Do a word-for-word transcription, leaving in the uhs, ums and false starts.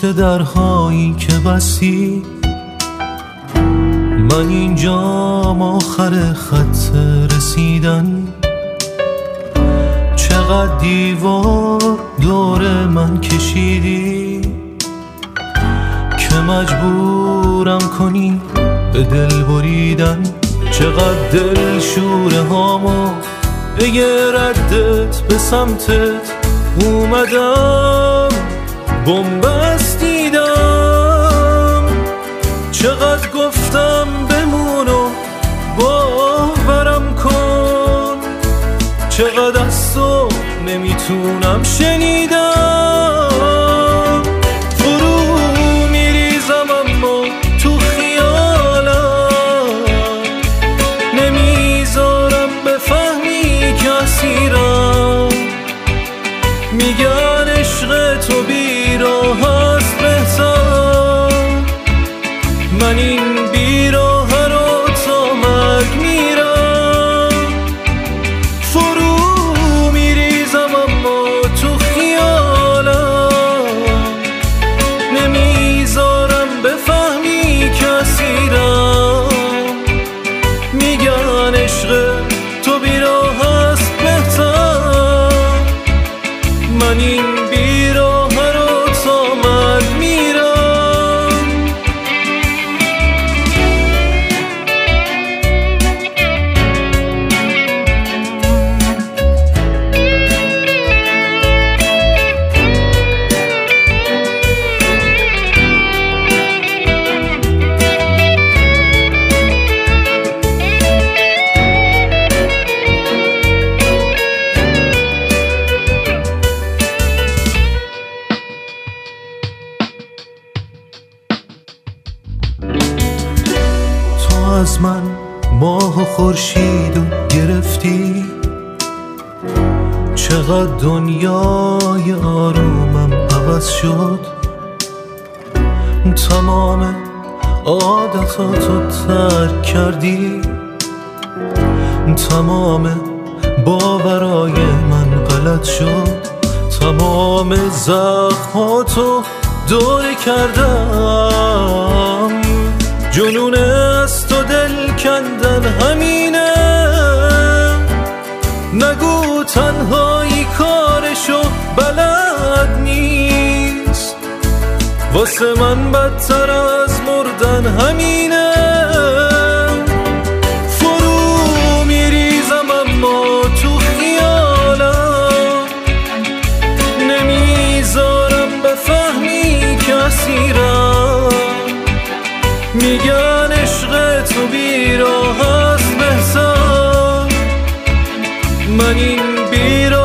پشت درهایی که بستی، من اینجام آخر خط رسیدن. چقدر دیوار دور من کشیدی که مجبورم کنی به دل بریدن. چقدر دل شوره هامو به یه ردت به سمتت اومدم، بنبست دیدم. چقدر گفتم بمونو باورم کن، چقدر از تو نمیتونم شنیدم. فرو میریزم اما تو خیالم، نمیذارم بفهمی که اسیرم. میگن عشق تو بیراه هست بهتر، من این بیراه رو تا مرگ میرم. فرو میریزم اما تو خیالم، نمیذارم بفهمی که اسیرم. میگن عشق تو بیراه هست بهتر، من این بیراه رو تا مرگ میرم. از من ماه و خورشید و گرفتی، چقدر دنیای آرومم عوض شد. تمام عادتاتو ترک کردی، تمام باورای من غلط شد. تمام زخماتو دوره کردم، جنون از تو دل کندن همینه. نگو تنهایی کارشو بلد نیست، واسه من بدتر از مردن همینه. فرو میریزم اما تو خیالم، نمیذارم بفهمی که اسیرم. میگن عشق تو بیراه هست بهتر، من این بیراه